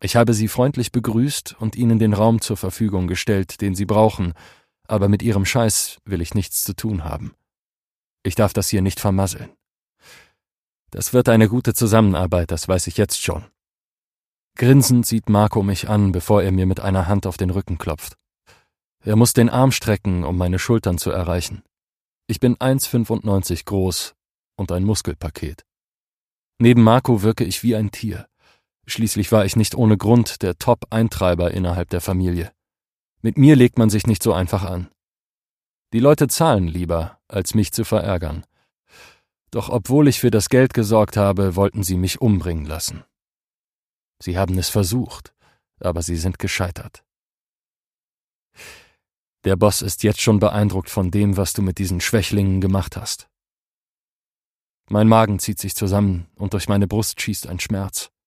Ich habe sie freundlich begrüßt und ihnen den Raum zur Verfügung gestellt, den sie brauchen, aber mit ihrem Scheiß will ich nichts zu tun haben. Ich darf das hier nicht vermasseln. Das wird eine gute Zusammenarbeit, das weiß ich jetzt schon. Grinsend sieht Marco mich an, bevor er mir mit einer Hand auf den Rücken klopft. Er muss den Arm strecken, um meine Schultern zu erreichen. Ich bin 1,95 groß und ein Muskelpaket. Neben Marco wirke ich wie ein Tier. Schließlich war ich nicht ohne Grund der Top-Eintreiber innerhalb der Familie. Mit mir legt man sich nicht so einfach an. Die Leute zahlen lieber, als mich zu verärgern. Doch obwohl ich für das Geld gesorgt habe, wollten sie mich umbringen lassen. Sie haben es versucht, aber sie sind gescheitert. Der Boss ist jetzt schon beeindruckt von dem, was du mit diesen Schwächlingen gemacht hast. Mein Magen zieht sich zusammen und durch meine Brust schießt ein Schmerz.